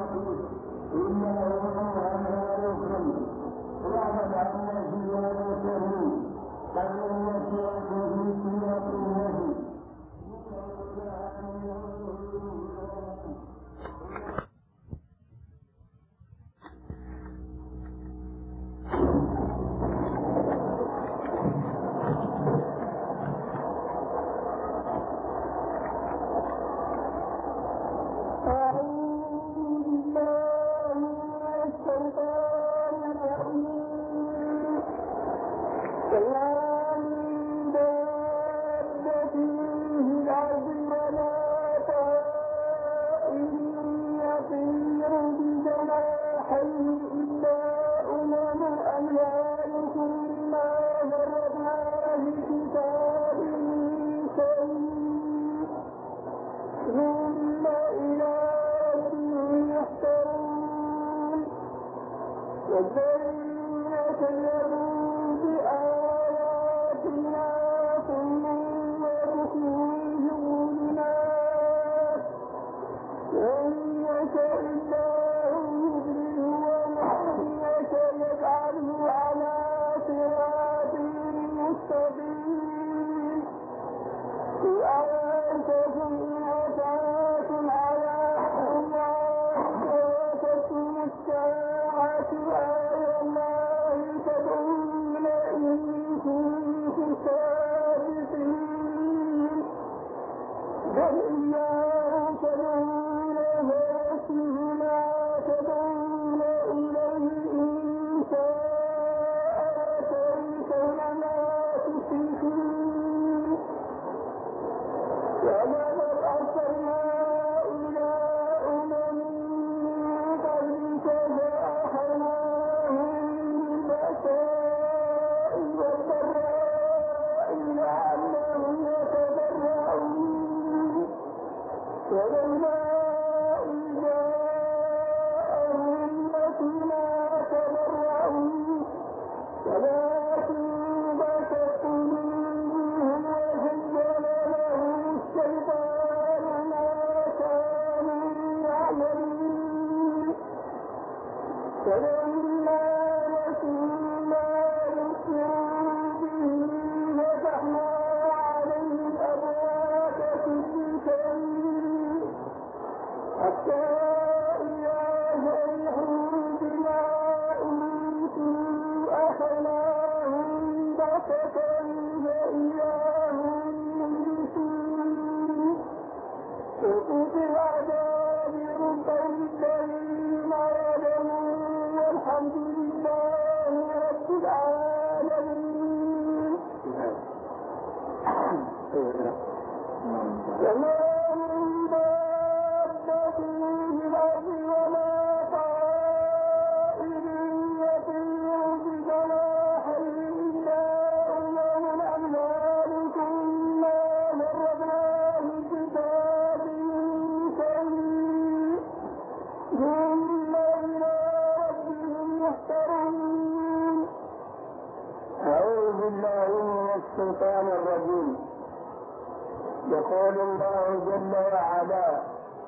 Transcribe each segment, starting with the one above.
يقول الله جل وعلا: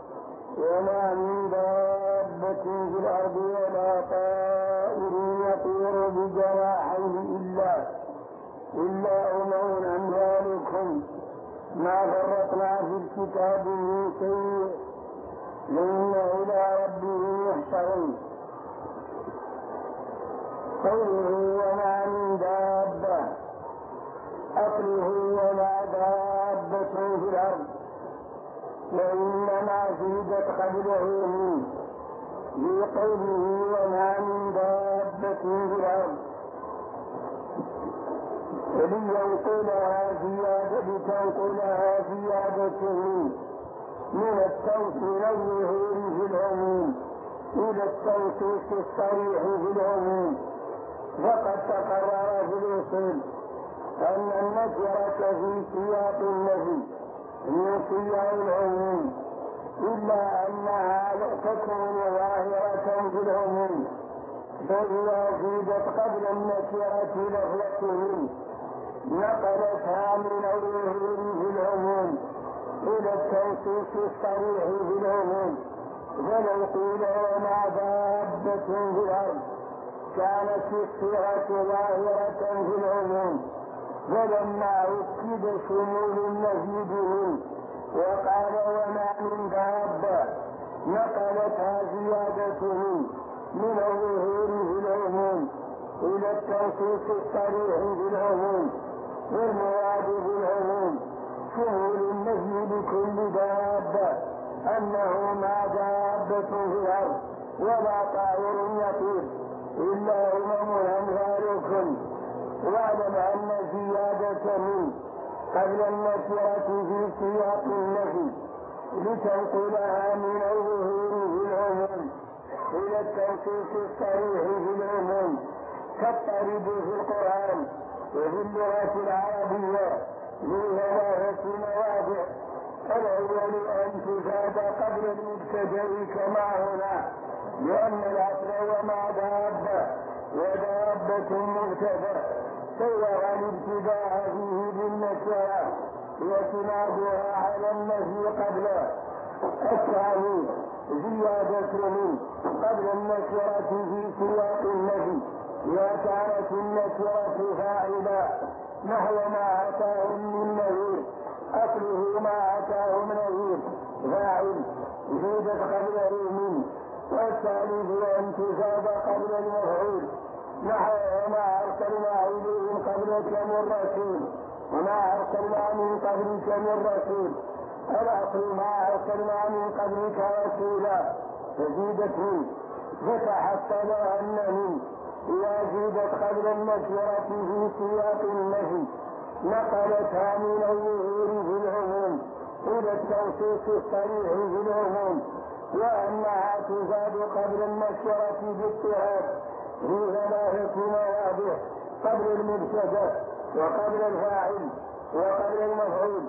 وما من دابة في الأرض ولا طائر يطير بجناحيه إلا أمم أمثالكم ما فرطنا في الكتاب من شيء ثم إلى ربهم يحشرون. قوله وما من دابة أصله وما دابة في الأرض، وإنما زيدت قبله في قوله وما من دابة في الأرض، لتنقلها زيادته من التوصيل الظهور في العموم إلى التوصيف الصريح في العموم. فقد تقرر في الأصول أن النكرة في سياق النفي من سياق العموم، إلا أنها تكون ظاهرة في العموم، فإذا زيدت قبل النكرة لفظته نقلتها من الظهور في العموم إلى التوصيف الصريح في العموم، ولو قيل وما دابة في الأرض كانت الصيغة ظاهرة في العموم، فلما أكد شمول النفي به وقال وما من دابة نقلتها زيادته من الظهور في العموم إلى التنصيص الصريح في العموم، والمراد في العموم شمول النفي لكل دابة أنه ما دابة في الأرض ولا طائر يطير إلا أمثالكم، واعلم أن زيادة من قبل النكرة في سياق النفي لتنقلها من الظهور في العموم إلى التنصيص الصريح في العموم كالطرد في القرآن وفي اللغة العربية لثلاثة مواضع. الأول أن تزاد قبل المبتدأ كما هنا، لأن الأصل وما دابة ودابة مبتدأ سوغ الابتداء فيه بالنكرة واعتمادها على النفي قبله. الثاني زيادة من قبل النكرة في سياق النفي إذا كانت النكرة فاعلة نحو ما أتاهم من نذير، أصله ما أتاهم نذير فاعل زيدت قبله من. والثالث أن تزاد قبل المفعول نحو وما أرسلنا إليهم قبلك من رسول وما أرسلنا من قبلك من رسول، الأصل ما أرسلنا من قبلك رسولا فزيدت من، فتحصل أنه إذا زيدت قبل النكرة في سياق النفي نقلتها من الظهور في العموم إلى التنصيص الصريح في العموم، وأنها تزاد قبل النكرة باضطهاد في ثلاثة مواضع: قبل المبتدأ وقبل الفاعل وقبل المفعول.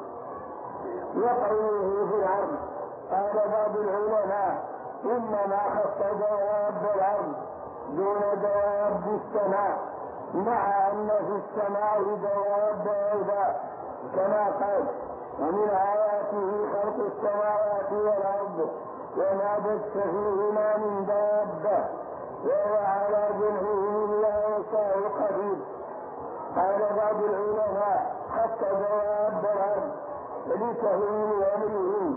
وقوله في العرض قال بعض العلماء إنما خص دواب العرض دون دواب السماء، مع أن في السماء دواب أيضا كما قال ومن آياته خلق السماوات والأرض وما بث فيهما من دابة وهو على جمعه إلا يشاء قدير. قال بعض العلماء حتى دواب الأرض لتهويل أمره،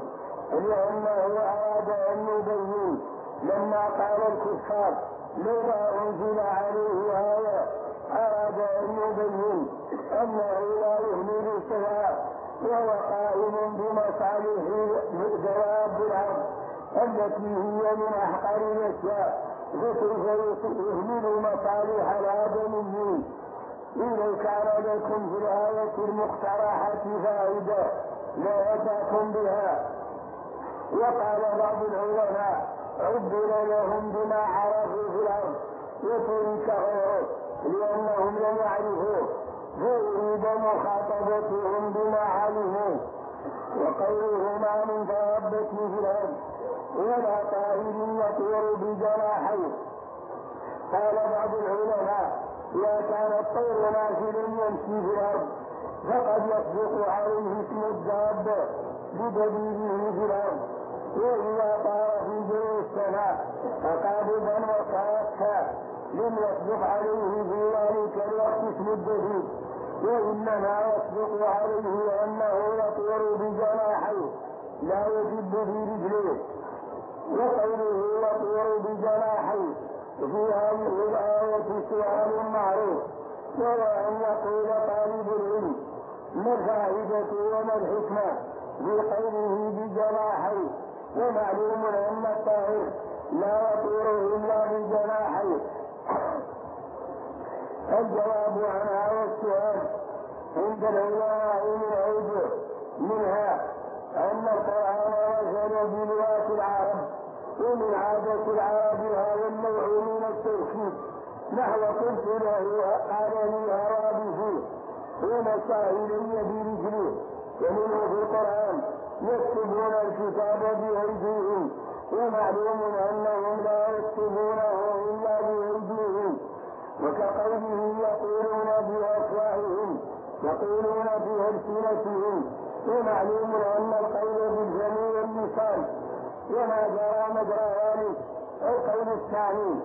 لأنه أراد أن يبين لما قال الكفار لولا أنزل عليه آية، أراد أن يبين أنه لا يهمل شيئا وهو قائم بمصالح دواب الأرض التي هي من أحقر الأشياء، فكيف يهمل مصالح الآدميين؟ إذا كان لكم في الآية المقترحة فائدة لا أتاكم بها. وقال بعض العلماء عبر لهم بما عرفوا في الأرض وترك غيره لأنهم لم يعرفوه فيريد مخاطبتهم بما علموا. وقوله ما من دابة في الأرض ولا طائر يطير بجناحيه، قال بعض العلماء إذا كان الطير ماشيا يمشي في الأرض فقد يصدق عليه اسم الدابة بدليله في الأرض، وإذا طار في جو السماء فقابضا وصاكا لم يصدق عليه في ذلك الوقت اسم الدليل، وإنما يصدق عليه أنه يطير بجناحيه لا يجد في رجليه. وقوله يطير بجناحيه في هذه الآية سؤال معروف، وهو أن يقول طالب العلم ما الفائدة وما الحكمة في قوله بجناحيه، ومعلوم أن الطائر لا يطير إلا بجناحيه. الجواب عن هذا السؤال عند العلماء من أوجه، منها أن القرآن نزل بلغات العرب، ومن عادة العرب هذا النوع من التوكيد، نحو قلت له قال لي هوابه ومسى إلي برجله. ومنه في القرآن يكتبون الكتاب بأيديهم، ومعلوم أنهم لا يكتبونه إلا بأيديهم. وكقوله يقولون بأفواههم يقولون بألسنتهم، ومعلوم أن القول بالجميع واللسان، وما جرى مجرى ذلك. القول الثاني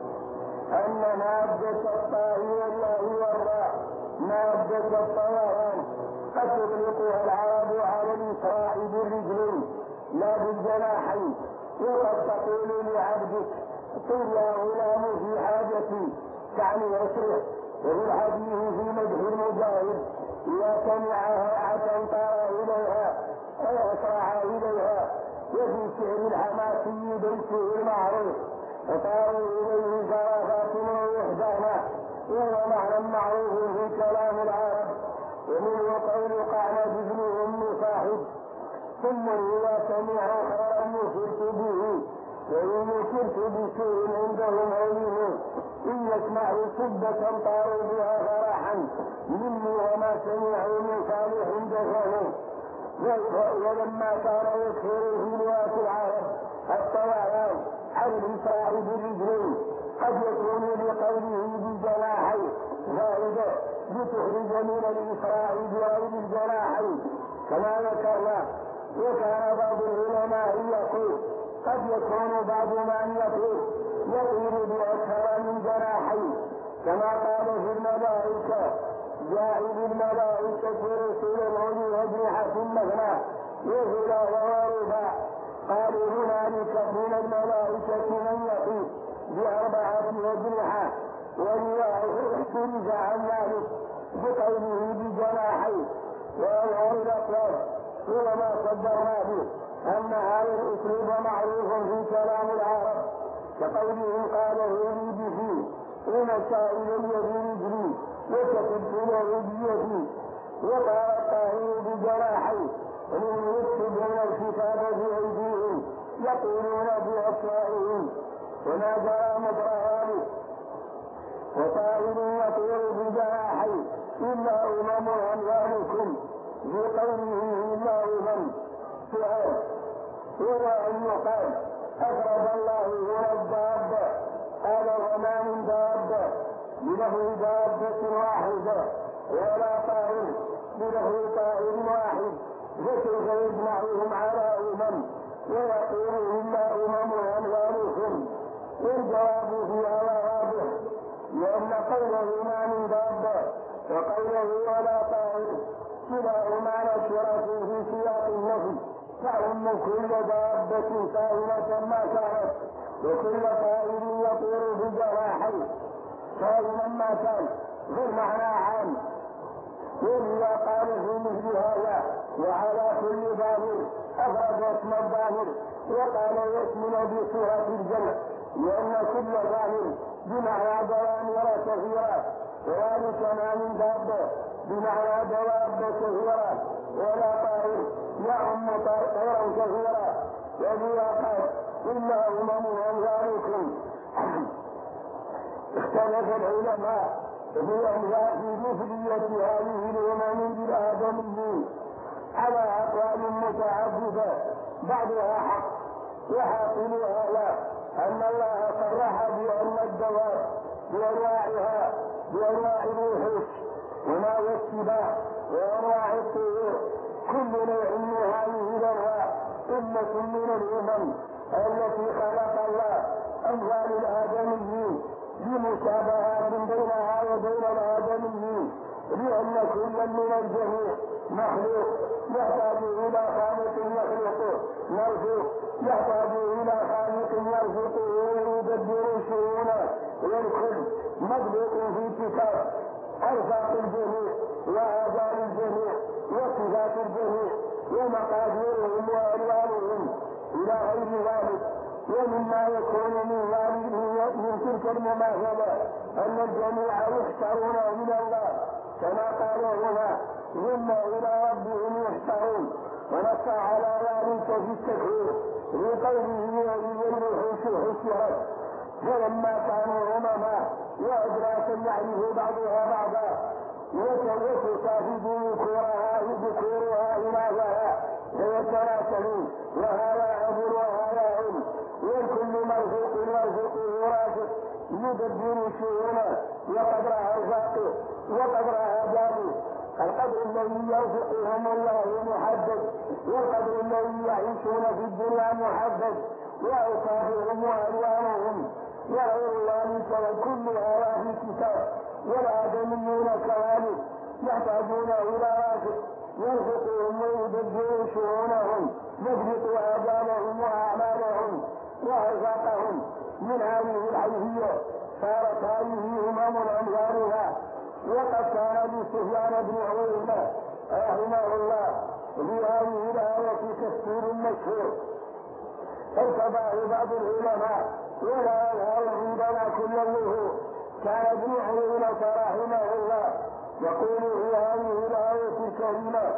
أن مادة الطاء والله والراء مادة الطيران قد تطلقها العرب على الإسراع بالرجلين لا بالجناحين، وقد تقول لعبدك قل يا غلام في حاجتي تعني يسرع. وفي الحديث في مدح المجاهد إذا سمعها طار إليها أو أسرع إليها. وفي شعر الحماسي بيته المعروف وطاروا إليه شرافات ووحدانا، وهو معنى معروف في كلام العرب. ومنه قول قعنب بن أم صاحب ثم إذا سمعوا خيرا نصرت به وإن نصرت بشيء عندهم علمه إن يسمعوا سبة طاروا بها فرحا مني وما سمعوا من صالح دفنوا. ولما كان يكثر في لغات العرب الطيران عن الإسراع بالرجلين قد يكون لقوله بالجناحين زائدة لتخرج من الإسراع بغير الجناحين كما ذكرنا. وكان بعض العلماء يقول قد يكون بعض من يطير بأكثر من جناحين كما قال في الملائكة جاعل الملائكة رسلا أولي أجنحة مثنى وثلاث ورباع. قالوا هنالك من الملائكة من يطير بأربعة أجنحة ولله احترز عن ذلك بقوله بجناحين. وأظهر الأقوال هو ما قدرنا به أن هذا الأسلوب معروف في كلام العرب كقوله قال يريد فيه ومشى إلي برجلي وكتبت له بيدي. وقال الطاهر بجناحيه ومن يكتبون الكتاب بأيديهم يقولون بأفواههم وما جرى مجرى ذلك. وطاهر يطير بجناحيه إلا أممكم بقوله إلا أمم. سؤال هو أن يقال أفرد الله هنا الدابة قال وما من دابة بله دابة واحدة ولا طائر بله طائر واحد فكيف يجمعهم على أمم ويقول إلا أمم أمثالكم. والجواب فيها واضح لأن قوله ما من دابة وقوله ولا طائر كلاهما نكرة في سياق النفي تعم كل دابة كائنة ما كانت وكل طائر يطير بجناحيه كائنا ما كان والمعنى عام. وإذا قال في مثل هذا وعلى كل ظاهر أفرد اسم الظاهر وقال يشمل بصورة الجمع لأن كل ظاهر بمعنى دوامر كثيرة وذلك ما من دابة بمعنى دواب كثيرة ولا طائر يعم طائرا كثيرا. وذي قال إلا أمم أمثالكم. اختلف العلماء في مثلية هذه الأمم بالآدميين على أقوال متعددة بعضها حق وحاصلها لا أن الله صرح بأن الدواب بأنواعها بأنواع الوحوش وما والسباع وأنواع الطيور كل نوع من هذه الأنواع أمة من الأمم التي خلق الله أمثال الآدميين لمشابهات بينها وبين الآدميين لأن كل من الجميع مخلوق يحتاج إلى خالق يخلقه مرزوق يحتاج إلى خالق يرزقه ويدبر شؤونه. والكل مخلوق في كتاب أرزاق الجميع وآجال الجميع وصفات الجميع ومقاديرهم وألوانهم إلى غير ذلك. ومما يكون من تلك المماثلة أن الجميع يحشرون إلى الله كما قال هنا ثم إلى ربهم يحشرون. ونص على ذلك في التكفير في قوله وإذا الوحوش حشرت. فلما كانوا أمما وأدراكا يعرف بعضها بعضا وتسافد ذكورها إناثها فيتناسلون وهذا أب وهذا أم والكل مرزوق يرزقه رازق يدبر شؤونه وقدر أرزاقه وقدر آجاله القدر الذي يرزقهم الله محدد، والقدر الذي يعيشون في الدنيا محدد، وأوصافهم وألوانهم وغير ذلك وكل آيات الكتاب. والآدميون كذلك يحتاجون إلى رازق يرزقهم ويدبر شؤونهم، يضبط آجالهم وأعمالهم وأرزاقهم. من هذه الحيثية صارت هذه أمثالها. وقد كان لسفيان بن عيينة رحمه الله في هذه الآية تفسير مشهور ارتضاه بعض العلماء ولا يظهر عندنا كل الظهور. كان ابن عيينة رحمه الله يقول في هذه الآية الكريمة: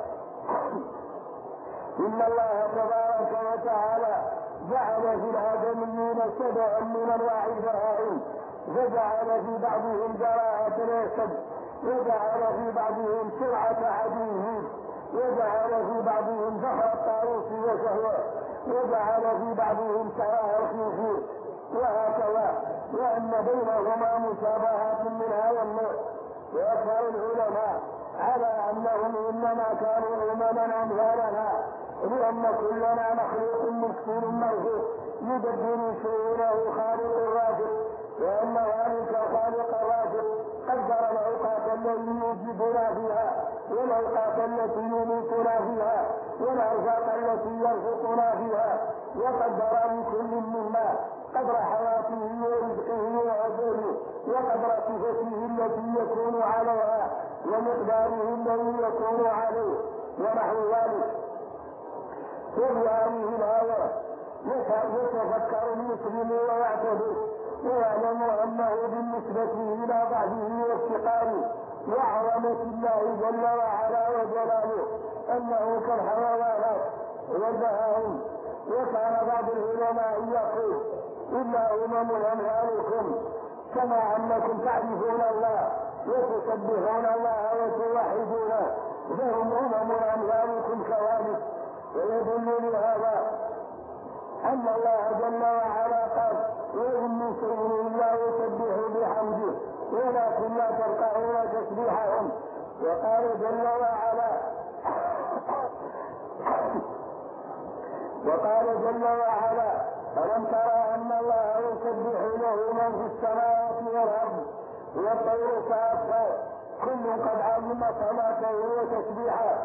إن الله تبارك وتعالى جعل في الآدميين سبعا من أنواع البهائم، فجعل في بعضهم جراءة الأسد، وجعل في بعضهم سرعة عدوه، وجعل في بعضهم فخر الطاووس وشهوة، وجعل في بعضهم سراء الخنزير، وهكذا، وأن بينهما مشابهات من هذا النوع. ويظهر العلماء على أنهم إنما كانوا أمما أمثالنا، لأن كلنا مخلوق مسكين مرزوق يدبر شؤونه خالق الرازق، وأن ذلك خالق الرازق قدر الأوقات التي يوجدنا فيها والأوقات التي يميتنا فيها والأرزاق التي يرزقنا فيها، وقدر لكل منا قدر حياته ورزقه وأجله وقدر صفته التي يكون عليها ومقداره الذي يكون عليه ونحو ذلك. وفي هذه الآية يتفكر المسلم ويعتبر ويعلم أنه بالنسبة إلى ضعفه وافتقاره وعظمة الله جل وعلا وجلاله أنه كالحيوانات والبهائم. وكان بعض العلماء يقول: إلا أمم أمثالكم، كما أنكم تعرفون الله وتسبحون الله وتوحدونه، فهم أمم أمثالكم كذلك. ويدل لهذا أن الله جل وعلا قال: وإن من شيء إلا يسبح بحمده ولكن لا تفقهون تسبيحهم. وقال جل وعلا: ألم ترى أن الله يسبح له من في السماوات والأرض والطير كافة كل قد علم صلاته وتسبيحه.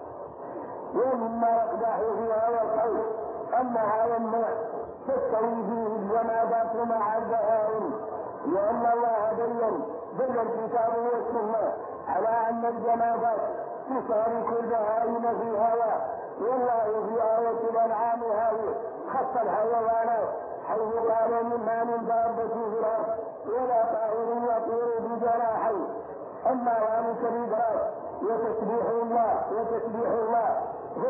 ومما يقدح في هذا القول أن هذا النوع تستوي فيه الجمادات مع البهائم، لأن الله دل الكتاب والسنة على أن الجمادات تشارك البهائم في هذا. والله في آية الأنعام هذه خص الحيوانات حيث قال: مما من دابة في الأرض ولا طائر يطير بجناحيه. أما ذلك الإدراك وتسبيح الله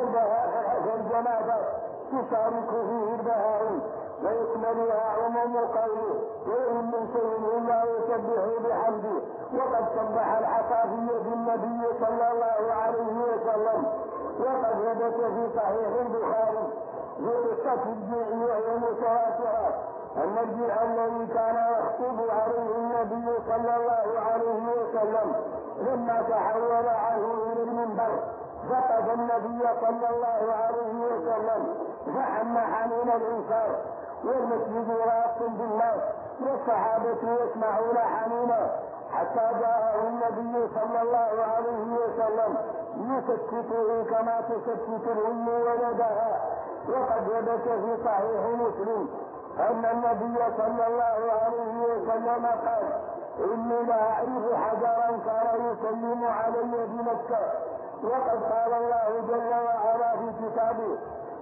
فالجمادات تشارك فيه البهائم ويشملها عموم قوله: وإن من شيء إلا يسبح بحمده. وقد سبح الحصافي بالنبي صلى الله عليه وسلم. وقد ثبت في صحيح البخاري في قصة الجيع وهي متواترة أن الجيع الذي كان يخطب عليه النبي صلى الله عليه وسلم لما تحول عنه إلى المنبر فقد النبي صلى الله عليه وسلم فحن حنين الإنسان، والمسجد راق بالناس والصحابة يسمعون حنينه، حتى جاءه النبي صلى الله عليه وسلم يسكته كما تسكت الأم ولدها. وقد ثبت في صحيح مسلم أن النبي صلى الله عليه وسلم قال: إني لا أعرف حجرا كان يسلم علي بمكة. وقد قال الله جل وعلا في كتابه: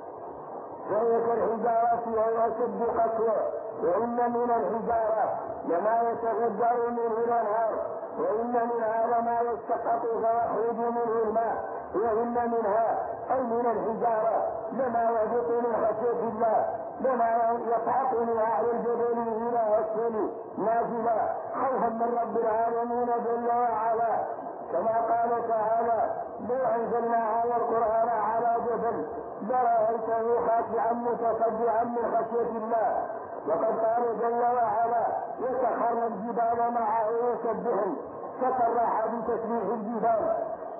فهي كالحجارة وهي أشد قسوة، وإن من الحجارة لما يتفجر منه الأنهار، وإن منها لما يسقط فيخرج منه الماء، وإن منها أي من الحجارة لما يهبط من خشية الله، لما يصعق من أعلى الجبل إلى أسفل نازلا خوفا من رب العالمين جل وعلا. كما قال تعالى: لو أنزلنا هذا القرآن على جبل لرأيته خاشعا متصدعا من خشية الله. وقد قال جل وعلا: وسخرنا الجبال معه يسبحن، فصرح بتسبيح الجبال.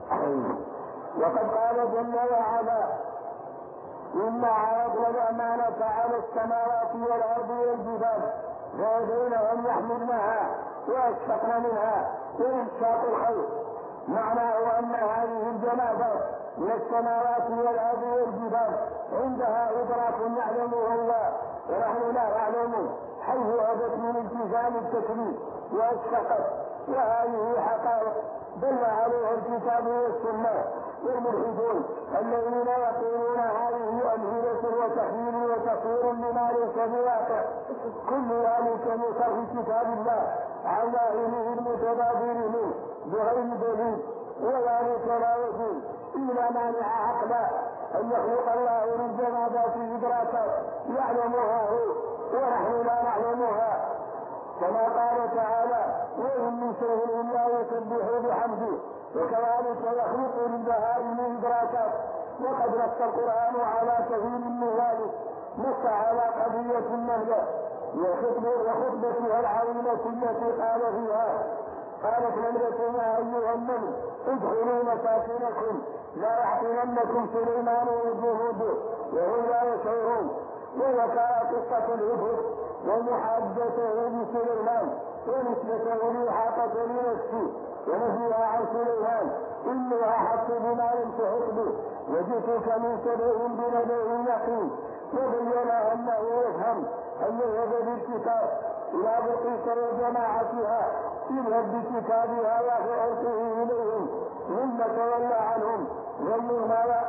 وقد قال جل وعلا إنا عرضنا الأمانة على السماوات والأرض والجبال فأبين أن يحملنها وأشفقن منها وإنشاق الخير. معناه أن هذه الجنابات من السماوات والأرض والجبال عندها إدراك يعلمه الله ونحن لا نعلمه، حيث أبت من التزام التكليف وأشفقت. وهذه حقائق دل عليها الكتاب والسنة. والملحدون الذين يقولون هذه أمثلة وتحليل وتصوير لما ليس بواقع، كل ذلك من صرف كتاب الله عن ظاهره المتبادر منه بغير دليل، وذلك لا يجوز إلا مانع عقلا أن يخلق الله للجنابات إدراكات يعلمها هو ونحن لا نعلمها، كما قال تعالى وإن من شيء إلا يسبح بحمده. وكذلك يخلق للبهائم إدراكات. وقد نص القرآن على كثير من ذلك، نص على قضية النهلة وخطبتها العظيمة التي قال فيها قالت نملة يا أيها النمل ادخلوا مساكنكم لا يحطمنكم سليمان وجنوده وهم لا يشعرون. وذكر قصة الهدهد ومحادثته بسليمان ونسبته لإحاطة لنفسه ونهيها عن سليمان إني أحط بما لم تحط به وجئتك من سبع بنبأ يقين. وبين أنه يفهم أن يذهب بالكتاب إلى بقية وجماعتها اذهب بكتابها وفعلته إليهم ثم تولى عنهم ظنوا ماذا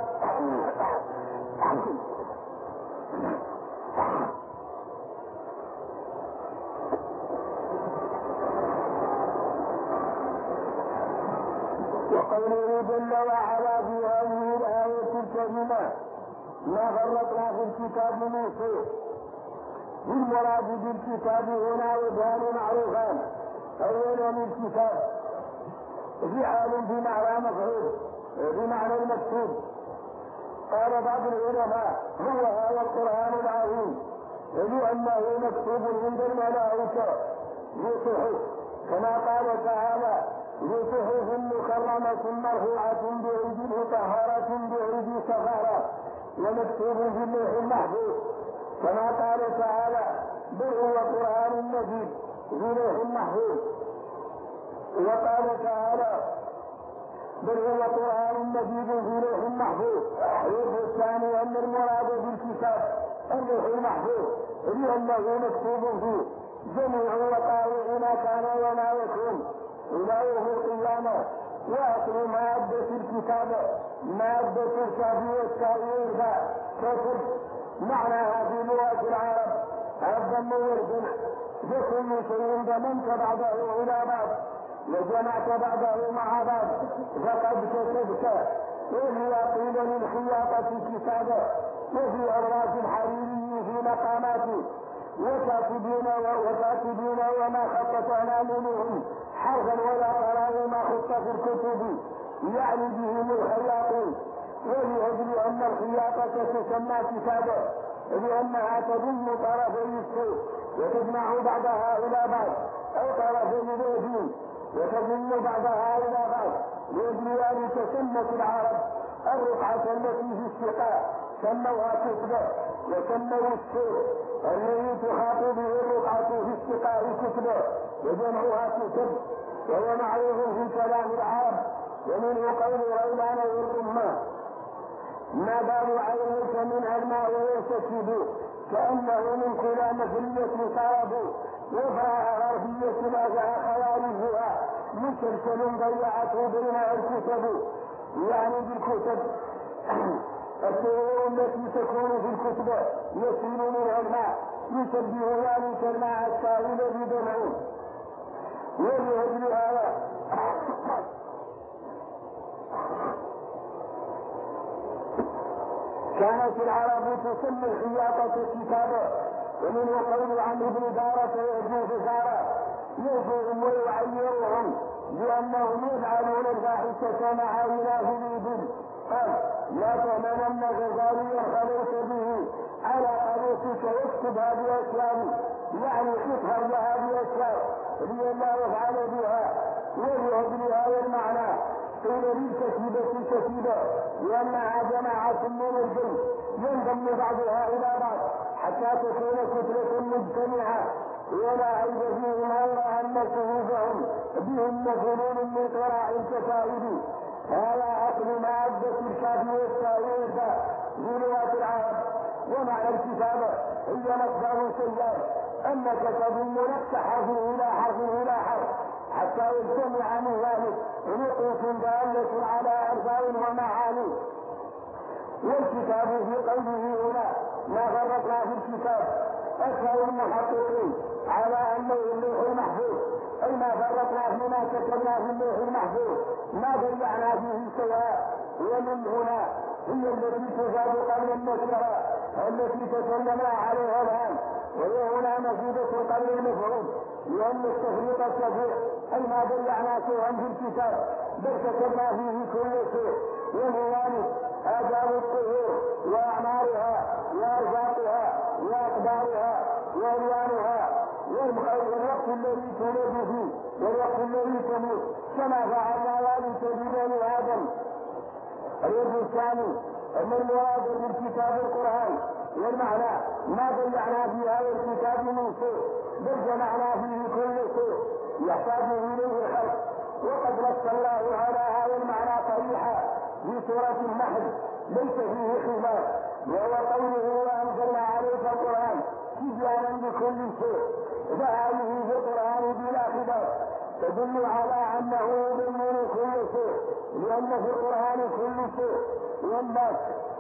وقوله جل وعلا في هذه الآية الكريمة ما فرطنا في الكتاب من شيء. المراد بالكتاب هنا وجهان معروفان. أولا الكتاب فعال بمعنى مفعول بمعنى المكتوب. قال بعض العلماء هو هذا القرآن العظيم لأنه مكتوب عند الملائكة بصحف، كما قال تعالى بصحف مكرمة مرفوعة بأيدي مطهرة بأيدي سفارة ومكتوب في اللوح المحفوظ، كما قال تعالى بل هو قرآن مجيد في لوح محفوظ. وقال تعالى بل هو قرآن مجيد في لوح محفوظ. الوجه الثاني أن المراد بالكتاب اللوح المحفوظ لأنه مكتوب فيه جميع وقائع ما كان وما يكون إلى يوم القيامة. وأصل مادة الكتاب مادة الكافي والتأويل كتب معناها في لغة العرب الضم والجمع، فكل شيء ضمنت بعده إلى بعض وجمعت بعده مع بعض فقد كتبت. وهي قيل للخياطة كتابة وفي أرواح الحريري في مقاماته وكاتبين وما خطت أناملهم حرفا ولا قرأوا ما خط في الكتب يعني بهم الخياطين. ولأجل أن الخياطة تسمى كتابة لأنها تضم طرفي الشيء وتجمع بعضها إلى بعض أو طرفي اليدين وتضم بعضها إلى بعض. لأجل ذلك سمت العرب الرقعة التي في السقاء سموها كتبة وسموا الشيء الذي تخاط به الرقعة في السقاء كتبة وجمعها كتب، وهو معروف في كلام العرب. ومنه قول غيلان والأمة ما بال عينيك من الماء ويستكبوا كأنه من كلا مفرية طربوا وفاء غربية أجع خوارجها مسلسل ضيعته بينها الكتب، يعني بالكتب الشعور التي تكون في الكتب يسيل منها الماء يشبه ذلك الماء السائل بدمعه. ولأجل هذا كانت العرب تسمي الخياطة كتابة. ومنه قول عن ابن دارة وابن فسارة يجوهم ويعيرهم لأنهم يفعلون الفاحشة مع إله الإبل. قال لا تأمنن غزاليا خليت به على قميصك واكتبها بأسلام، يعني اكتبها لها بأسلام لئلا يفعل بها. ولأجل هذا المعنى قيل للكتيبة كتيبة لأنها جماعة من الجن ينضم بعضها إلى بعض حتى تكون كتلة مجتمعة ولا عيب فيهم غير أن صفوفهم بهم مفعول من قراء الكتائب. هذا أصل مادة الكاف والتأويل في لغة العرب. ومعنى الكتابة هي مصدر سيار أنك تضم نفس حرف إلى حرف حتى يجتمع من ذلك نقوط دالة على ألفاظ ومعاني. والكتاب في قوله هنا ما فرطنا في الكتاب أكثر المحققين على أنه اللوح المحفوظ أي ما فرطنا فيما كتبنا في اللوح المحفوظ ما ضيعنا فيه سواء. ومن هنا هي التي تزاد قبل النكرة التي تكلمنا عليها الآن. وهي هنا مزيدة قبل المفعول لأن التفريط الكثير أي ما ضيعنا شيئا في الكتاب بل كتبنا فيه كل شيء. ومن آداب الطهور وأعمارها وأرزاقها وأقدارها وألوانها والوقت الذي تولد فيه والوقت الذي تموت كما فعلنا ذلك ببني آدم. الوجه الثاني أن المراد بالكتاب القرآن والمعنى ما ضيعنا في هذا الكتاب من شيء بل جمعنا فيه كل شيء يحتاج إليه الخلق. وقد نص الله على هذا المعنى صريحا في سورة النحل ليس فيه خلاف وهو قوله وأنزلنا عليك القرآن تبيانا لكل شيء. فهذه في القرآن بلا خلاف تدل على أنه يبين كل شيء لأن في القرآن كل شيء. والناس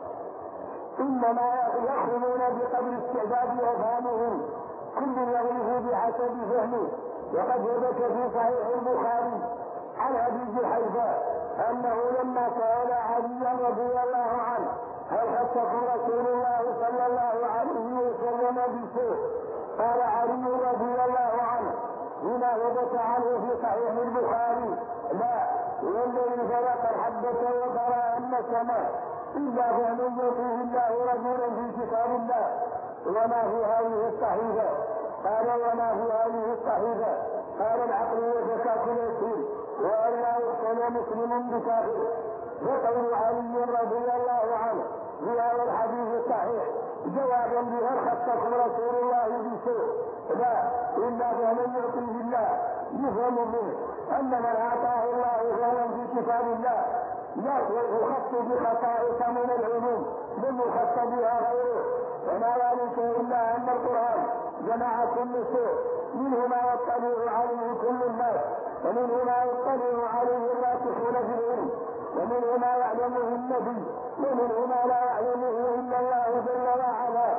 إنما يأخذون بقدر استعداد أفهامهم كل يغلف بحسب فهمه. وقد ثبت في صحيح البخاري عن أبي جحيفة أنه لما سأل عليا رضي الله عنه هل خصكم رسول الله صلى الله عليه وسلم بشيء قال علي رضي الله عنه بما ثبت عنه في صحيح البخاري لا والذي فرق الحبة وقرأ النسمة إلا فمن يطيع الله رجلا في كتاب الله. وما في هذه الصحيفة قال وما في هذه الصحيفة قال العقل وزكاة اليتيم وأن لا يقتل مسلم بكافر. وقول علي رضي الله عنه في هذا الحديث الصحيح جوابا بهل خصكم رسول الله بشيء لا إلا فمن يطيع الله يفهم منه أن من أعطاه الله فعلا في كتاب الله لا يخص بخصائص من العلوم لم يخص بها غيره. وما ذلك إلا أن القرآن جمع كل شيء منه ما يطلع عليه كل الناس ومنه ما يطلع عليه الراسخون في العلم ومنه ما يعلمه النبي ومنه ما لا يعلمه إلا الله جل وعلا.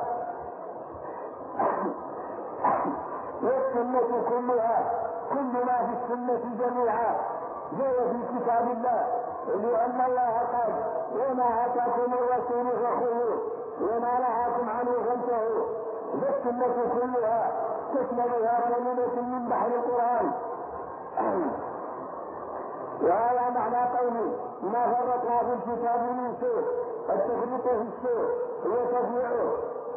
والسنة كلها كل ما في السنة جميعا جاء في كتاب الله لأن الله قال وما آتاكم الرسول فخذوه وما نهاكم عنه فانتهوا. والسنة كلها تشملها كلمة من بحر القرآن. وهذا معنى قوله ما فرطنا في الكتاب من شيء التفريط في الشيء هو تفريعه.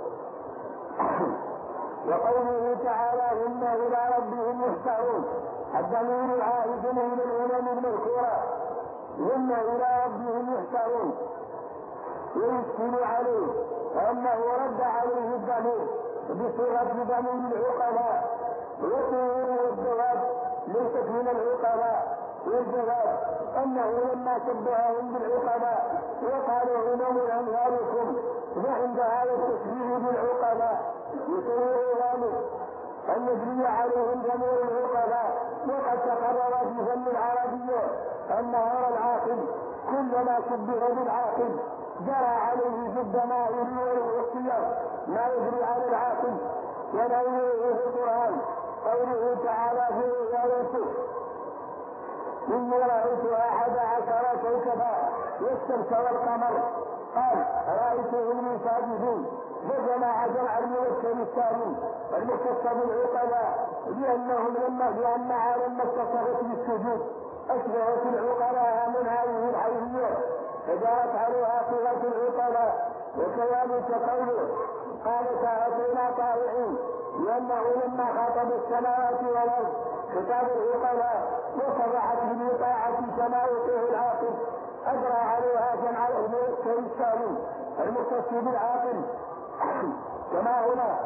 وقوله تعالى إن إلى ربهم يحشرون الضمير العائد من الأمم المذكورة إن إلى ربهم يحشرون ويشكل عليه أنه رد عليه الضمير بصيغة ضمير العقلاء. وطيور والجواب ليست من العقلاء والجواب أنه لما شبههم بالعقلاء وقالوا أمم أمثالكم وعند هذا التشبيه بالعقلاء يصير ذلك أن يجري عليهم جميع العقلاء. وقد تقرر في فن العربية أن هذا العاقل كلما شبه بالعاقل جرى عليه في الضمائر والصيغ ما يجري على العاقل. ونوعه في القرآن قوله تعالى في آياته إني رأيت 11 كوكبا والشمس والقمر قال رأيتهم ساجدين فجمع جمع المذكر السالم المختص بالعقلاء لأن عالم اتصفت بالسجود أشبهت العقلاء من هذه الحيثية فجاءت عليها صفة العقلاء. وكذلك قوله قال فأتينا طائعين لأنه لما خاطب السماوات والأرض خطاب العقلاء وصرحت بالإطاعة كما يطيع العاقل، أجرى عليها جمع الإنسان المختص بالعاقل كما هنا.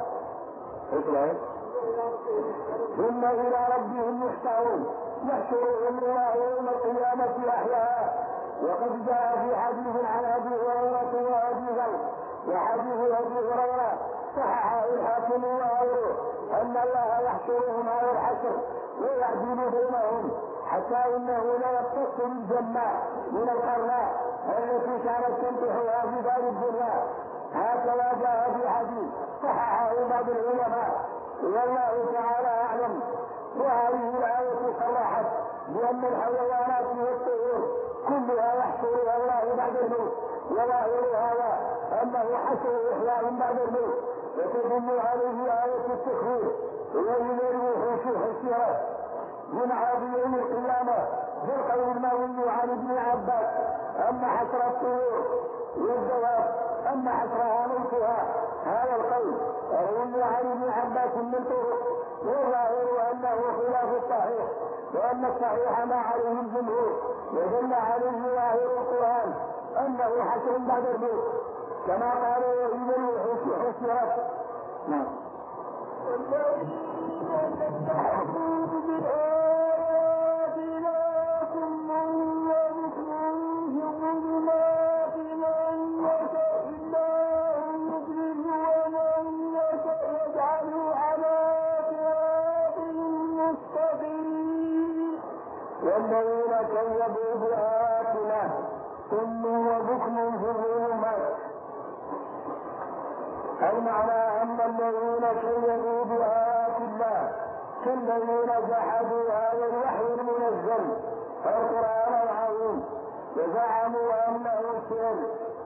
ثم إلى ربهم يحشرون، يحشرهم الله يوم القيامة أحياء. وقد جاء في حديث عن أبي هريرة وأبي ذر وحديث أبي هريرة صححه الحاكم وغيره أن الله يحشرهم على الحشر ويعدل بينهم حتى إنه لا يقتص بالجنة من القرناء التي كانت تنتحها في دار الدنيا. هكذا جاء في حديث صححه بعض العلماء والله تعالى أعلم. وهذه الآية صرحت بأن الحيوانات والطيور كلها يحشرها الله بعد الموت، وظاهر هذا أنه حشر إحياء بعد الموت، وتدل عليه آية التكوير وإذا الوحوش حشرت من عاد يوم القيامة. بالقول المروي عن ابن عباس أن حشر الطيور والدواب أن حشرها موتها. هذا القول روي عن ابن عباس من طرق، والظاهر أنه خلاف الصحيح، وأن الصحيح ما عليه الجمهور ودل عليه ظاهر القرآن أنه حشر بعد الموت كما قال وإذا الوحوش حشرت. نعم. والذين كذبوا بآياتنا ثم وبكم في الظلمات. أي معنى أن الذين كذبوا بآيات الله كالذين جحدوا هذا الوحي المنزل القرآن العظيم وزعموا أنه سحر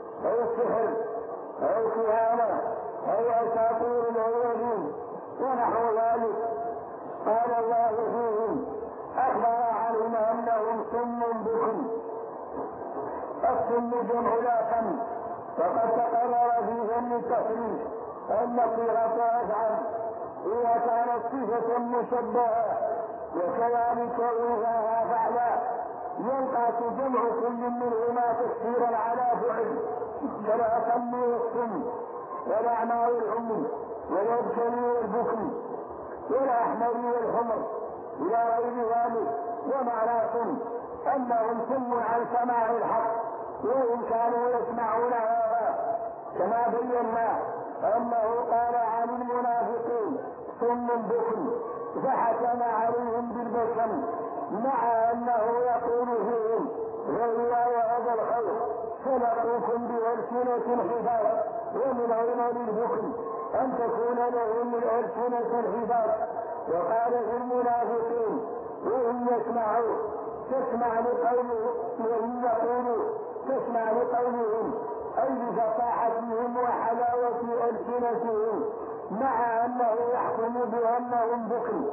أو كهانة أو أساطير الأولين ونحو ذلك. قال الله فيهم أخبر عنهم أنهم سم بكم. السم جمع لاقم، فقد تقرر في ذم التحريف أن صيغة أفعل إذا كانت صفة مشبهة، وكذلك إذا فعلا ينقص جمع كل منهما تفسيرا على فعل كما سموا السم والأعمى والعمي والأبكم والبكم والأحمر والحمر إلى غير ذلك. ومعناهم أنهم سم عن سماع الحق وإن كانوا يسمعون هذا، كما بينا أنه قال عن المنافقين سم بكم فحكم عليهم بالبكم، مع أنه يقول فيهم غير وهذا الخير خلقوكم بألسنة حفاظ، ومن عمل البكم أن تكون لهم الألسنة حفاظ. وقال في المنافقين وإن يسمعوا تسمع لقوله وإن يقولوا تسمع لقولهم أي بفصاحتهم وحلاوة ألسنتهم، مع أنه يحكم بأنهم بكم.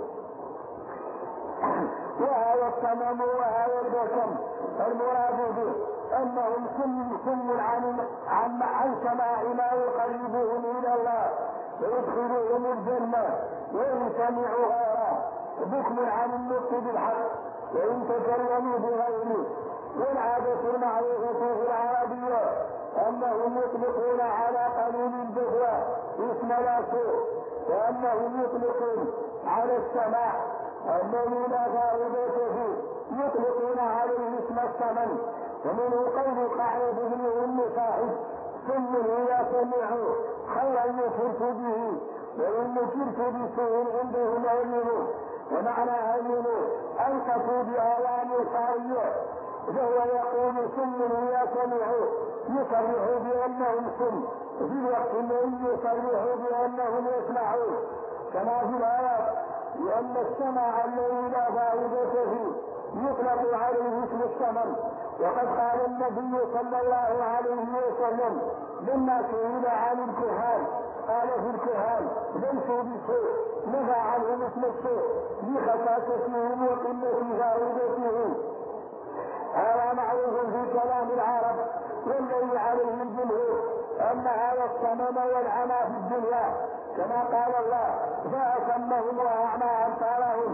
وهذا الصمم وهذا البكم المراد به أنهم سم عن سماع ما يقربهم إلى الله ويدخلهم الجنة، وإن سمعوها بكم عن النطق بالحق وإن تكلموا بغيره. والعادة المعروفة في العربية أنهم يطلقون على قليل البهوة اسم لا سوء، وأنهم يطلقون على السماع الذي لا فائدة فيه يطلقون عليه اسم الثمن. ومنه قول قعيد بن أم صاحب ثم إذا سمعوا خيرا يفرت به وإن نكرت بسوء عندهم أمنوا. ومعنى أمنوا ألقفوا بآوان صارية، فهو يقول سم إذا سمعوا يصرحوا بأنهم سم في الوقت الذي يصرحوا بأنهم يسمعون، كما في الآيات لأن السمع الذي لا فائدة فيه يطلق عليه اسم الثمن. وقد قال النبي صلى الله عليه وسلم لما سئل عن الكهان قال في الكهان ليسوا بسوء، نفى عنهم اسم السوء لخساستهم وقلة فائدتهم. هذا معروف في كلام العرب، والذي عليه الجمهور أن هذا الصمم والعمى في الدنيا كما قال الله فأسمهم وأعمى أبصارهم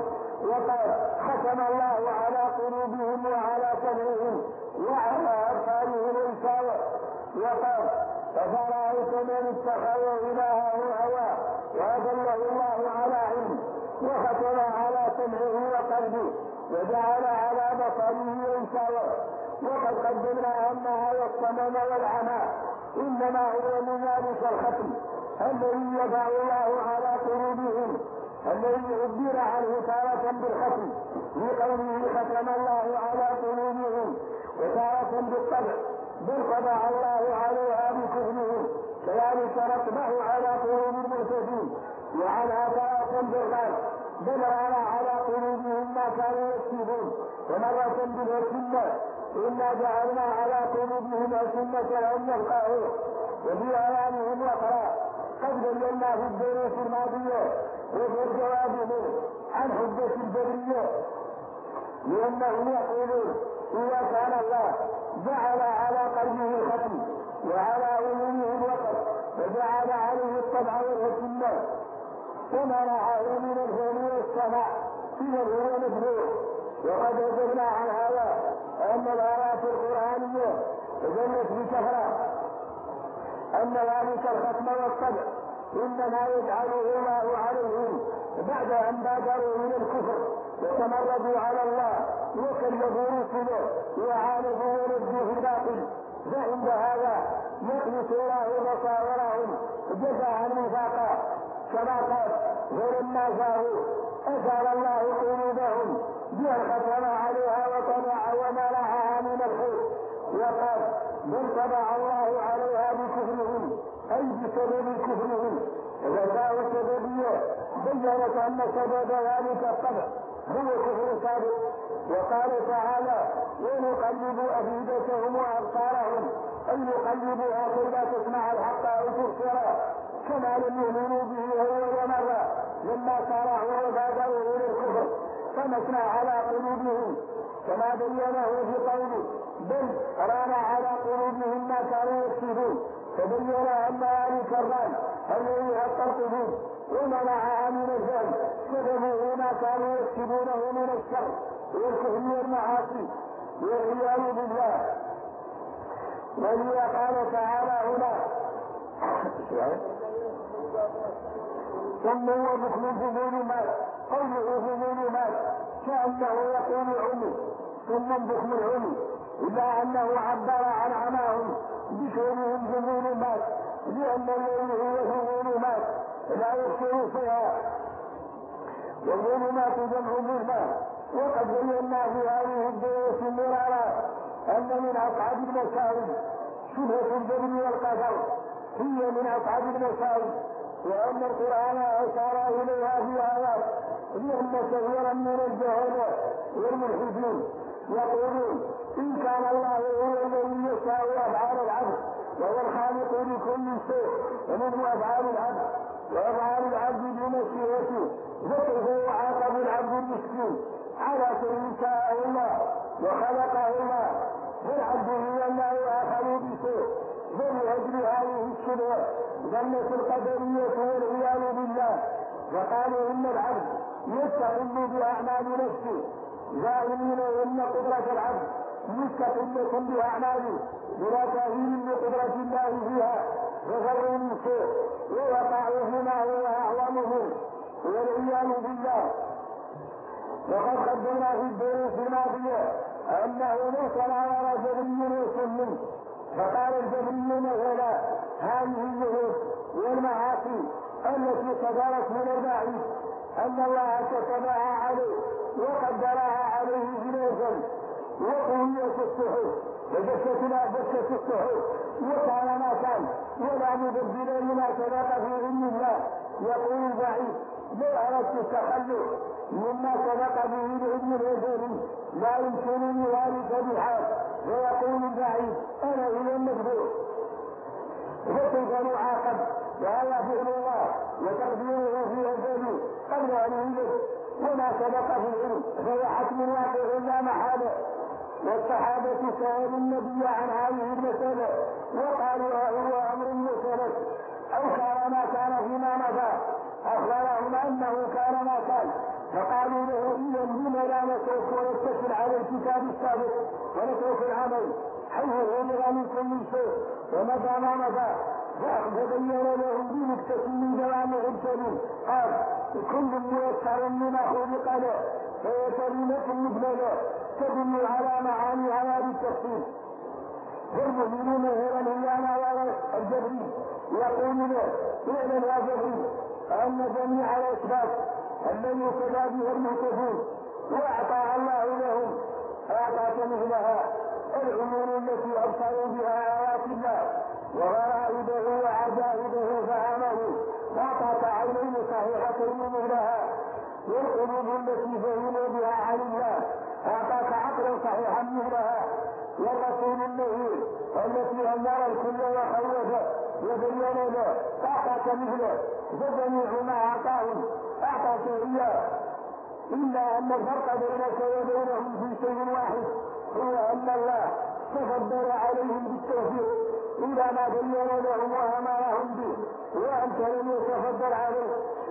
وقد ختم الله على قلوبهم وعلى سمعهم وعلى أبصارهم غشاوة. وقال أفرأيت من اتخذ إلهه هواه وأضله الله على علم وختم على سمعه وقلبه وجعل على بصره غشاوة. وقد قدمنا أن هذا الصمم والعمى إنما هو من ذلك الختم الذي يضع الله على قلوبهم، الذي عبر عنه تارة بالختم لقوله ختم الله على قلوبهم، وتارة بالطبع بل طبع الله عليها بكفرهم، كذلك نطبع على قلوب المعتدين، وعنها تارة بالغال بل رأى على قلوبهم ما كانوا يكسبون، ومرة بالأكمة إنا جعلنا على قلوبهم أكمة أن يفقهوا. وفي أيامهم الأخرى قد بينا في الدروس الماضية وفي الجواب منه عن حجة الجبرية، لأنهم يقولون إذا كان الله جعل على قلبه الختم وعلى أذنه الوقت وجعل عليه الطبع والحكمة ومنعه من الفعل والسماع إذا هو مجبور. وقد أجبنا عن هذا أن الآيات القرآنية دلت بكثرة أن ذلك الختم والطبع إنما يجعله الله عليهم بعد أن بادروا من الكفر وتمردوا على الله وكذبوا رسله وعاندوا ونجوا في الباطل، فعند هذا يخلص الله بصائرهم جزاء وفاقا، كما قال فلما زاغوا أزال الله قلوبهم بأن ختم عليها وطبع ومنعها من الخير. وقال بل طبع الله عليها بكفرهم أي بسبب كفرهم. وجاء السببية بيّنت أن سبب ذلك الطبع هو كفر سابق. وقال تعالى ونقلب أفئدتهم وأبصارهم أي نقلبها كي لا تسمع الحق أو تبصره كما لم يؤمنوا به أول مرة لما صارعوا وبادروا إلى الكفر فمسنا على قلوبهم كما بينه في قوله بل ران على قلوبهم ما كانوا يكسبون، فبين أن ذلك الران الذي الترقبون ومنعها من الجهل سببه ما كانوا يكسبونه من الشر والكفر والمعاصي والعياذ بالله. ولذا قال تعالى هنا ثم هو بكم في ظلمات قوله في ظلمات كأنه يقول عمي ثم بكم العمي، إلا أنه عبر عن عماهم بكونهم في ظلمات لأن الذي هو في ظلمات لا يبصر فيها، والظلمات جمع ظلمات. وقد بينا في هذه الدروس مرارا أن من أصعب المسائل شبهة الجبن والقدر هي من أصعب المسائل، وأن القرآن أشار إليها في آيات، لأن كثيرا من الجهلة والملحدين يقولون إن كان الله هو الذي يشاء أفعال العبد وهو الخالق لكل شيء ومنه أفعال العبد وأفعال العبد بمشيئته، فكيف يعاقب العبد المسكين على كل شاء الله وخلقه الله والعبد هو لا يؤاخذ بشيء. فلأجل هذه الشبهة ظنت القدرية والعياذ بالله وقالوا إن العبد يستقل بأعمال نفسه ظاهرين إن قدرة العبد مستقلة بأعماله بلا تأهيل لقدرة الله فيها ففروا من شيء ووقعوا فيما هو أعظمه والعياذ بالله. وقد قدمنا في الدروس الماضية أنه ليس على جبري وسلم، فقال الجبري مثلا هذه الذنوب والمعاصي التي صدرت من البعيد أن الله كتبها عليه وقدرها عليه جنازا وقوية الصحف وجست الصحف وكان ما كان ولا مبدل لما سبق في علم الله. يقول البعيد لو أردت التخلص مما سبق به العلم الوزيري لا يمكنني ذلك بحال، ويقول البعيد أنا إلى المجبور. فكيف نعاقب وهذا فعل الله وتقديره في أجله قبل أن يوجد وما سبق في العلم فهو حتم واقع لا محالة. والصحابة سألوا النبي عن هذه المسألة وقالوا هو أمر مسلم أو كان ما كان فيما مضى، أخبرهم أنه كان ما كان فقالوا له إذا لما لا نترك ونتكل على الكتاب السابق ونترك العمل حيث غير من كل شيء ومتى ما مضى. فبين لهم بنكتة من جوامع الكلم قال كل ميسر لما خلق له فهي كلمة مجملة تدل على معاني هذا بالتفصيل. فالمؤمنون هنا هي الجبري يقول له اعلم يا جبري أن جميع الأسباب الذي اهتدى بها المهتدون وأعطى الله لهم أعطاك مثلها العمور التي أبصروا بها آيات الله وغرائبه وعجائبه فعملوا وأعطاك عينين صحيحتين مثلها والقلوب التي فهموا بها عن الله أعطاك عقلا صحيحا مثلها والرسول النبي التي أمر الكل وخوف وبين له أعطاك مثله فجميع ما أعطاهم أعطاك إياه إلا أن الفرق بينك وبينهم في شيء واحد هو أن الله تفضل عليهم بالتوفيق إلى ما بين لهم وأمرهم به وأنت لم يتفضل عليه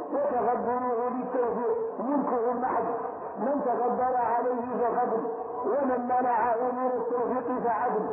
وتفضله بالتوفيق ملكه المحض. من تفضل عليه ففضل ومن منعه من التوفيق فعدل.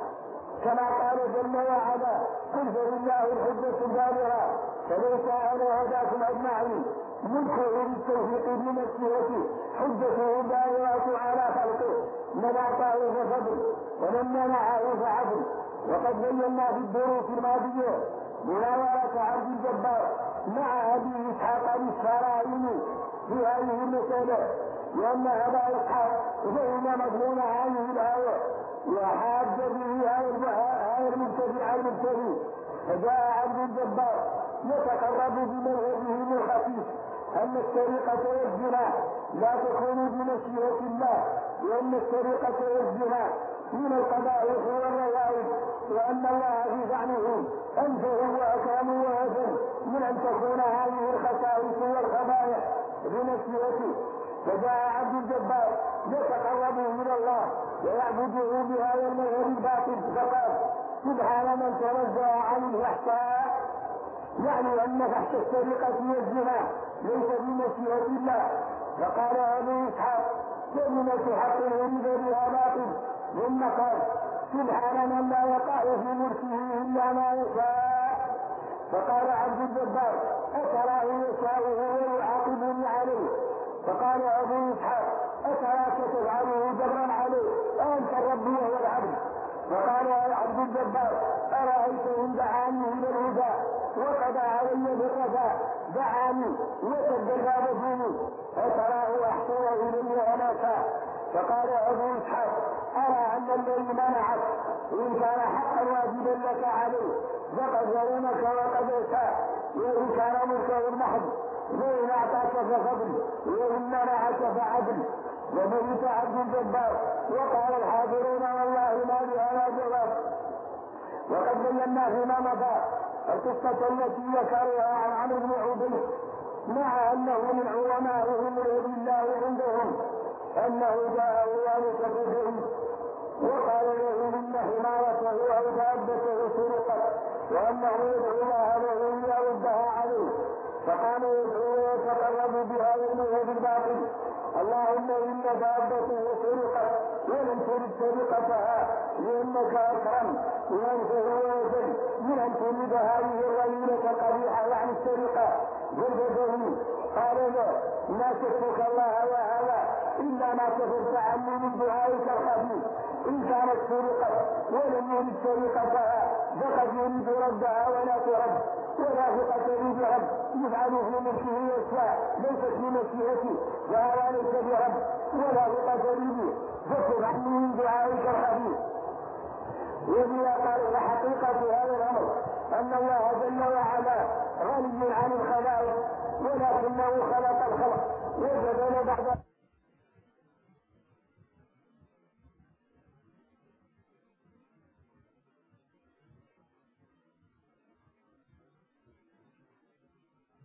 كما قال جل وعلا قل فلله الحجة البالغة فليس على هداكم أجمعين. ملكه بالتوفيق بمشيئته حجته البالغة على خلقه من أعطاه ففضل ومن منعه فعدل. وقد بينا في الدروس الماضية مناولة عبد الجبار مع أبي إسحاق الإسفرايني في هذه المسألة لأن أبا إسحاق فهم مضمون هذه الآية وحاج به هذا المبتدع المبتدئ. فجاء عبد الجبار يتقرب بمذهبه الخفيف أن السرقة والزنا لا تكون بمشيئة الله لأن السرقة والزنا من القبائح والرذائل وأن الله في زعمه أنزه وأكرم وأذن من أن تكون هذه الخسائس والخبائح بمشيئته. فجاء عبد الجبار يتقرب من الله ويعبده بهذا المذهب الباطل فقال سبحان من تنزه عن الإحصاء يعني أن فحش السرقة والزنا ليس بمشيئة الله. فقال أبو إسحاق كلمة حق يريد بها باطل ثم قال سبحان من لا يقع في ملكه إلا ما يشاء. فقال عبد الجبار أتراه يشاءه ويعاقبني عليه. فقال أبو إسحاق أتراك تفعله جبرا عليه أنت الرب وهو العبد. فقال عبد الجبار أرأيت إن دعاني إلى الهدى وقضى علي بالرجاء دعاني وتجرى بجوني أتراه أحسن إلي وما شاء. فقال أبو إسحاق أرى أن الذي منعك إن كان حقا واجبا لك عليه فقد ظلمك وقد أساء وإن كان ملكه المحض وإن أعطاك ففضل وإن منعك فعدل. وميت عبد الجبار وقال الحاضرون والله ما لهذا جواب. وقد بينا فيما مضى القصة التي ذكرها عن عمرو بن عبيد مع أنه من علمائهم الذي الله عندهم أنه جاء ذلك بشيء وقال له إن حمارته أو دابته سرقت وأنه يدعو الله له ليردها عليه. فقام يدعو ويتقرب بها إليه بالباطل اللهم إن دابته سرقت ولم ترد سرقتها لأنك أكرم وأنته وجل من أن تريد هذه الرذيلة القبيحة يعني السرقة بالبدني. قال له ما شكك الله وهذا إلا ما كفرت عني من دعائك الخبيث. إن كانت سرقت ولم يرد سرقتها فقد يريد ردها ولا ترد ولا فقط يريد رد يفعل في ملكه أشياء ليست بمشيئته وهذا ليس برب ولا فقط يريد فكر عني من دعائك الخبيث. وبلا قال وحقيقة هذا الأمر أن الله جل وعلا غني عن الخلائق ولكنه خلق الخلق وجبل بعد